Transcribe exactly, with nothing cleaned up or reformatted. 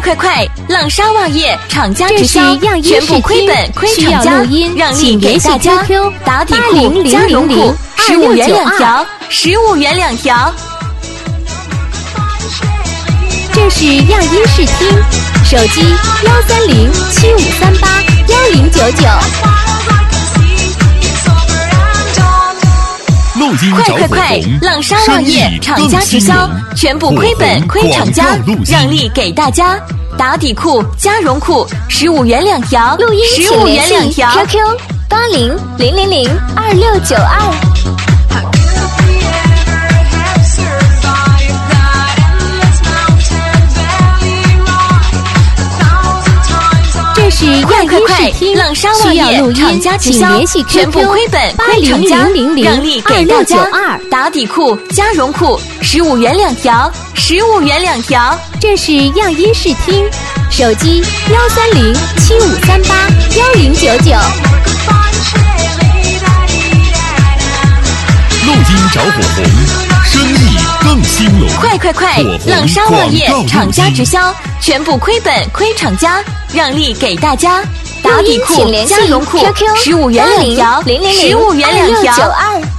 快快！浪莎袜业厂家直销，全部亏本亏厂家，让利给大家。打底裤加绒裤，十五元两条，十五元两条。 这是样音视听，手机幺三零七五三八幺零九九。 快快快！浪莎袜业厂家直销，全部亏本亏厂家，让利给大家。打底裤加绒裤，十五元两条， 录音十五元两条。 Q Q 八零零零零二六九二。是快快快！浪莎袜业厂家直销，全部亏本亏厂家，让利给大家。打底裤加绒裤，十五元两条，十五元两条。 这是样音视听，手机幺三零七五三八幺零九九。 录音着火红，生意更兴隆。 快快快！浪莎袜业厂家直销，全部亏本亏厂家，让利给大家。打底裤加绒裤，十五元两条，十五元两条。